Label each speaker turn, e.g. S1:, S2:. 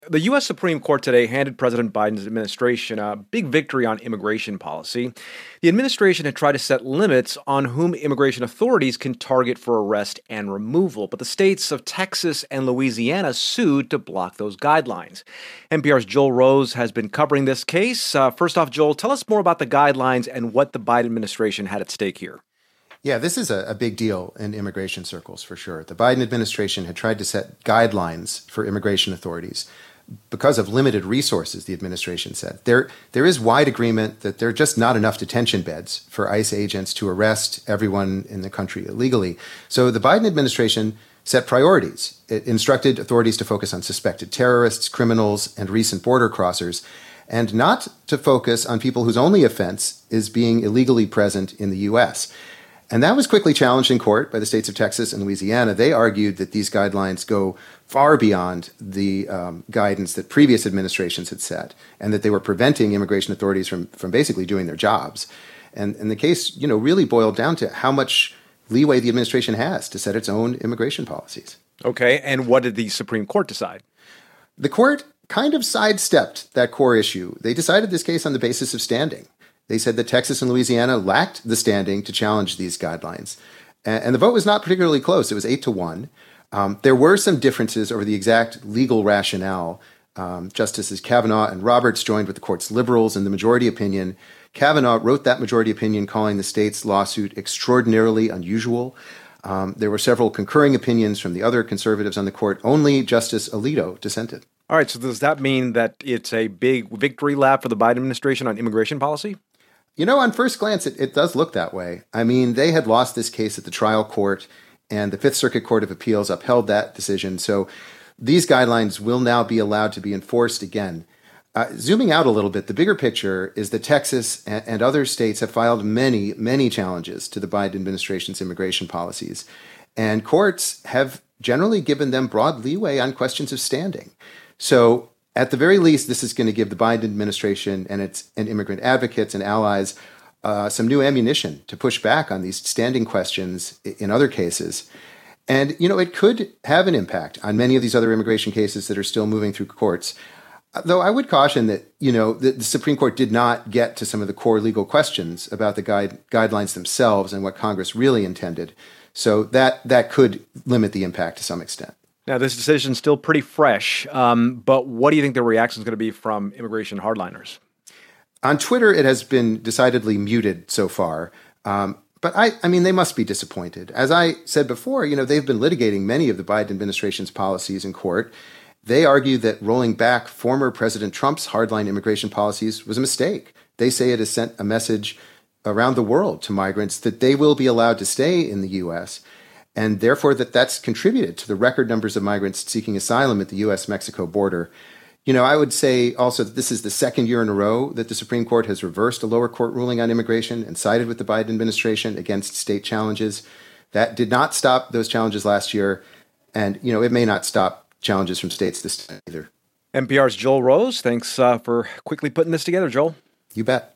S1: The U.S. Supreme Court today handed President Biden's administration a big victory on immigration policy. The administration had tried to set limits on whom immigration authorities can target for arrest and removal, but the states of Texas and Louisiana sued to block those guidelines. NPR's Joel Rose has been covering this case. First off, Joel, tell us more about the guidelines and what the Biden administration had at stake here.
S2: Yeah, this is a big deal in immigration circles, for sure. The Biden administration had tried to set guidelines for immigration authorities because of limited resources, the administration said. There is wide agreement that there are just not enough detention beds for ICE agents to arrest everyone in the country illegally. So the Biden administration set priorities. It instructed authorities to focus on suspected terrorists, criminals, and recent border crossers, and not to focus on people whose only offense is being illegally present in the U.S. And that was quickly challenged in court by the states of Texas and Louisiana. They argued that these guidelines go far beyond the guidance that previous administrations had set, and that they were preventing immigration authorities from basically doing their jobs. And the case, really boiled down to how much leeway the administration has to set its own immigration policies.
S1: Okay, and what did the Supreme Court decide?
S2: The court kind of sidestepped that core issue. They decided this case on the basis of standing. They said that Texas and Louisiana lacked the standing to challenge these guidelines. And the vote was not particularly close. It was 8-1. There were some differences over the exact legal rationale. Justices Kavanaugh and Roberts joined with the court's liberals in the majority opinion. Kavanaugh wrote that majority opinion calling the state's lawsuit extraordinarily unusual. There were several concurring opinions from the other conservatives on the court. Only Justice Alito dissented.
S1: All right, so does that mean that it's a big victory lap for the Biden administration on immigration policy?
S2: On first glance, it does look that way. I mean, they had lost this case at the trial court, and the Fifth Circuit Court of Appeals upheld that decision. So these guidelines will now be allowed to be enforced again. Zooming out a little bit, the bigger picture is that Texas and other states have filed many, many challenges to the Biden administration's immigration policies. And courts have generally given them broad leeway on questions of standing. So at the very least, this is going to give the Biden administration and immigrant advocates and allies some new ammunition to push back on these standing questions in other cases. And, it could have an impact on many of these other immigration cases that are still moving through courts. Though I would caution that, the Supreme Court did not get to some of the core legal questions about the guidelines themselves and what Congress really intended. So that could limit the impact to some extent.
S1: Now, this decision is still pretty fresh, but what do you think the reaction is going to be from immigration hardliners?
S2: On Twitter, it has been decidedly muted so far, but I mean, they must be disappointed. As I said before, they've been litigating many of the Biden administration's policies in court. They argue that rolling back former President Trump's hardline immigration policies was a mistake. They say it has sent a message around the world to migrants that they will be allowed to stay in the U.S., and therefore that's contributed to the record numbers of migrants seeking asylum at the U.S.-Mexico border. I would say also that this is the second year in a row that the Supreme Court has reversed a lower court ruling on immigration and sided with the Biden administration against state challenges. That did not stop those challenges last year, and, it may not stop challenges from states this time either.
S1: NPR's Joel Rose, thanks for quickly putting this together, Joel.
S2: You bet.